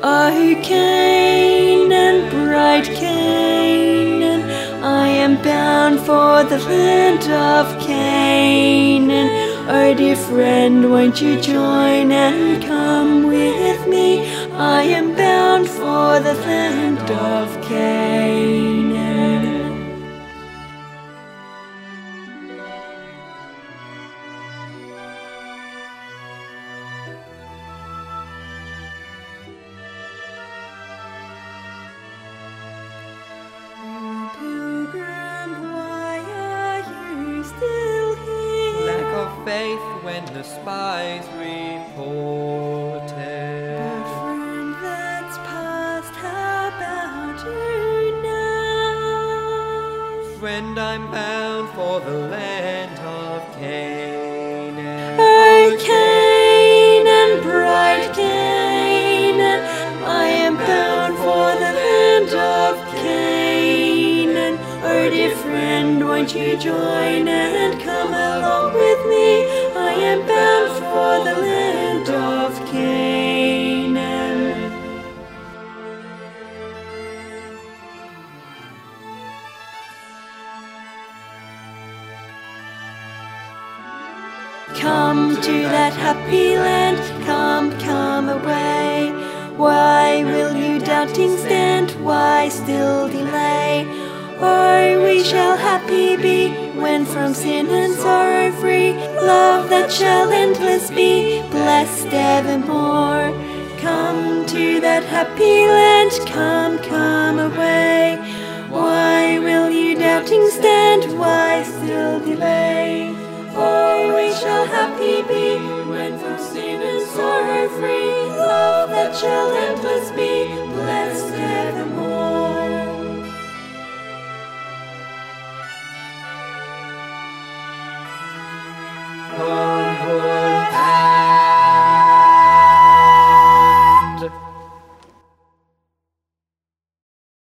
O Canaan, bright Canaan, I am bound for the land of Canaan. Oh dear friend, won't you join and come with me? I am bound for the land of Canaan. Faith when the spies reported. But friend, that's past, how about you now? Friend, I'm bound for the land of Canaan. O Canaan, bright Canaan, I am bound for the land of Canaan. Oh dear friend, won't you join and come along with me? I am bound for the land of Canaan. Come to that happy land, come away. Why will you doubting stand? Why still delay? Oh, we shall happy be when from sin and sorrow free, love that shall endless be, blessed evermore. Come to that happy land, come away. Why will you doubting stand? Why still delay? Oh, we shall happy be when from sin and sorrow free, love that shall endless be, blessed evermore. Oh,